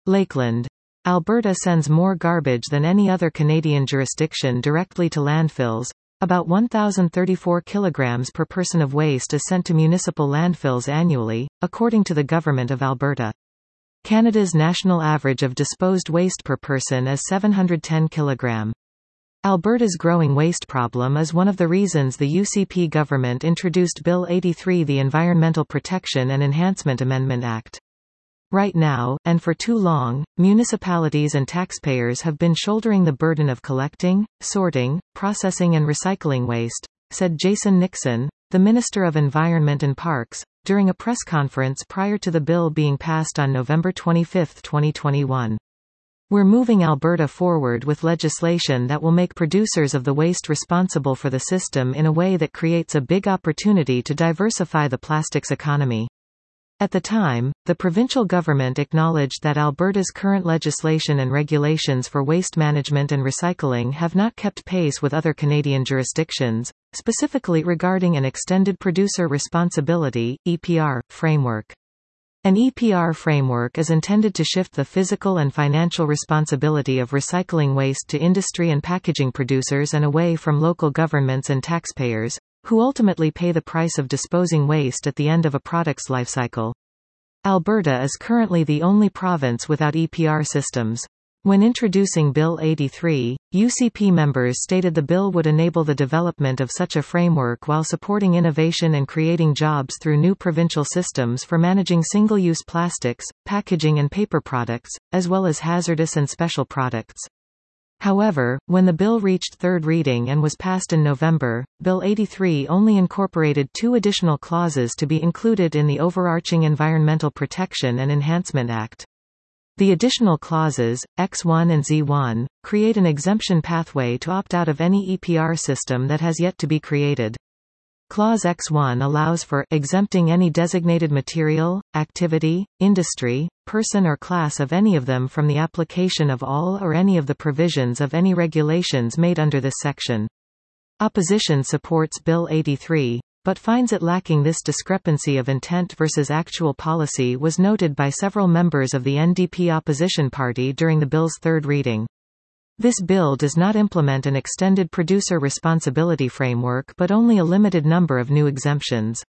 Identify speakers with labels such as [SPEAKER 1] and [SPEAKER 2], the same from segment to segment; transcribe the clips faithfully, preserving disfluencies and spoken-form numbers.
[SPEAKER 1] Lakeland. Alberta sends more garbage than any other Canadian jurisdiction directly to landfills. About one thousand thirty-four kilograms per person of waste is sent to municipal landfills annually, according to the Government of Alberta. Canada's national average of disposed waste per person is seven hundred ten kilograms. Alberta's growing waste problem is one of the reasons the U C P government introduced Bill eighty-three, the Environmental Protection and Enhancement Amendment Act. Right now, and for too long, municipalities and taxpayers have been shouldering the burden of collecting, sorting, processing and recycling waste, said Jason Nixon, the Minister of Environment and Parks, during a press conference prior to the bill being passed on November twenty-fifth, twenty twenty-one. We're moving Alberta forward with legislation that will make producers of the waste responsible for the system in a way that creates a big opportunity to diversify the plastics economy. At the time, the provincial government acknowledged that Alberta's current legislation and regulations for waste management and recycling have not kept pace with other Canadian jurisdictions, specifically regarding an Extended Producer Responsibility (E P R) framework. An E P R framework is intended to shift the physical and financial responsibility of recycling waste to industry and packaging producers and away from local governments and taxpayers, who ultimately pay the price of disposing waste at the end of a product's lifecycle. Alberta is currently the only province without E P R systems. When introducing Bill eighty-three, U C P members stated the bill would enable the development of such a framework while supporting innovation and creating jobs through new provincial systems for managing single-use plastics, packaging and paper products, as well as hazardous and special products. However, when the bill reached third reading and was passed in November, Bill eighty-three only incorporated two additional clauses to be included in the overarching Environmental Protection and Enhancement Act. The additional clauses, X one and Z one, create an exemption pathway to opt out of any E P R system that has yet to be created. Clause X one allows for exempting any designated material, activity, industry, person or class of any of them from the application of all or any of the provisions of any regulations made under this section. Opposition supports Bill eighty-three, but finds it lacking. This discrepancy of intent versus actual policy was noted by several members of the N D P opposition party during the bill's third reading. This bill does not implement an extended producer responsibility framework but only a limited number of new exemptions.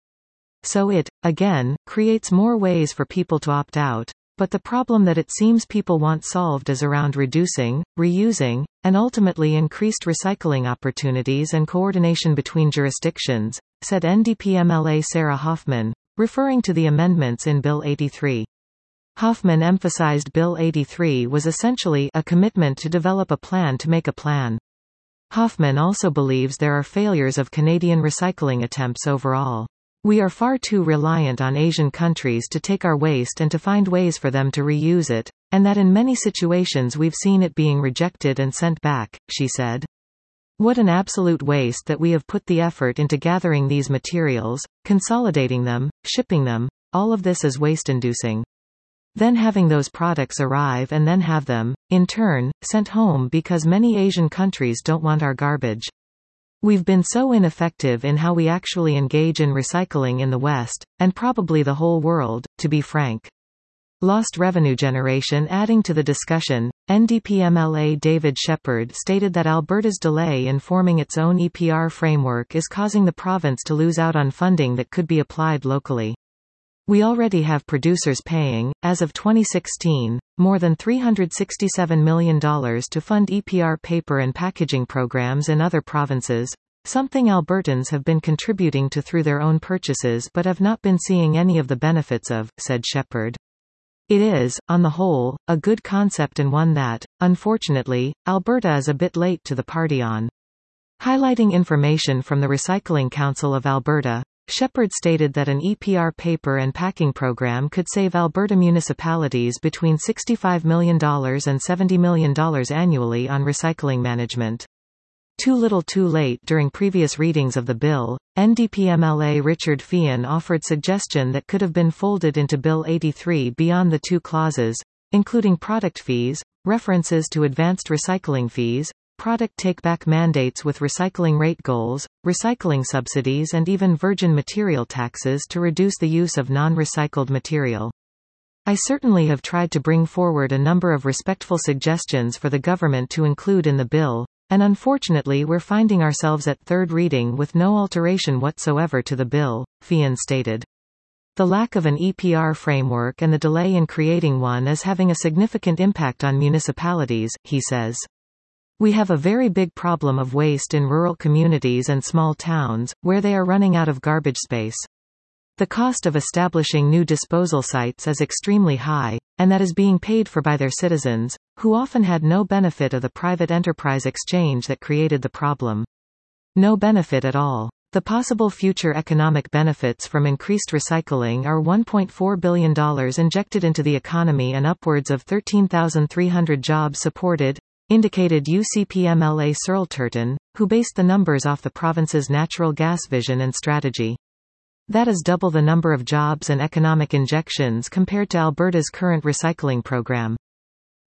[SPEAKER 1] So it, again, creates more ways for people to opt out, but the problem that it seems people want solved is around reducing, reusing, and ultimately increased recycling opportunities and coordination between jurisdictions, said N D P M L A Sarah Hoffman, referring to the amendments in Bill eighty-three. Hoffman emphasized Bill eighty-three was essentially a commitment to develop a plan to make a plan. Hoffman also believes there are failures of Canadian recycling attempts overall. We are far too reliant on Asian countries to take our waste and to find ways for them to reuse it, and that in many situations we've seen it being rejected and sent back, she said. What an absolute waste that we have put the effort into gathering these materials, consolidating them, shipping them, all of this is waste-inducing. Then having those products arrive and then have them, in turn, sent home because many Asian countries don't want our garbage. We've been so ineffective in how we actually engage in recycling in the West, and probably the whole world, to be frank. Lost revenue generation. Adding to the discussion, N D P M L A David Shepherd stated that Alberta's delay in forming its own E P R framework is causing the province to lose out on funding that could be applied locally. We already have producers paying, as of twenty sixteen, more than three hundred sixty-seven million dollars to fund E P R paper and packaging programs in other provinces, something Albertans have been contributing to through their own purchases but have not been seeing any of the benefits of, said Shepherd. It is, on the whole, a good concept and one that, unfortunately, Alberta is a bit late to the party on. Highlighting information from the Recycling Council of Alberta, Shepherd stated that an E P R paper and packing program could save Alberta municipalities between sixty-five million dollars and seventy million dollars annually on recycling management. Too little too late. During previous readings of the bill, N D P M L A Richard Feehan offered suggestion that could have been folded into Bill eighty-three beyond the two clauses, including product fees, references to advanced recycling fees, product take-back mandates with recycling rate goals, recycling subsidies and even virgin material taxes to reduce the use of non-recycled material. I certainly have tried to bring forward a number of respectful suggestions for the government to include in the bill, and unfortunately we're finding ourselves at third reading with no alteration whatsoever to the bill," Feehan stated. The lack of an E P R framework and the delay in creating one is having a significant impact on municipalities, he says. We have a very big problem of waste in rural communities and small towns, where they are running out of garbage space. The cost of establishing new disposal sites is extremely high, and that is being paid for by their citizens, who often had no benefit of the private enterprise exchange that created the problem. No benefit at all. The possible future economic benefits from increased recycling are one point four billion dollars injected into the economy and upwards of thirteen thousand three hundred jobs supported, indicated U C P M L A Searle Turton, who based the numbers off the province's natural gas vision and strategy. That is double the number of jobs and economic injections compared to Alberta's current recycling program.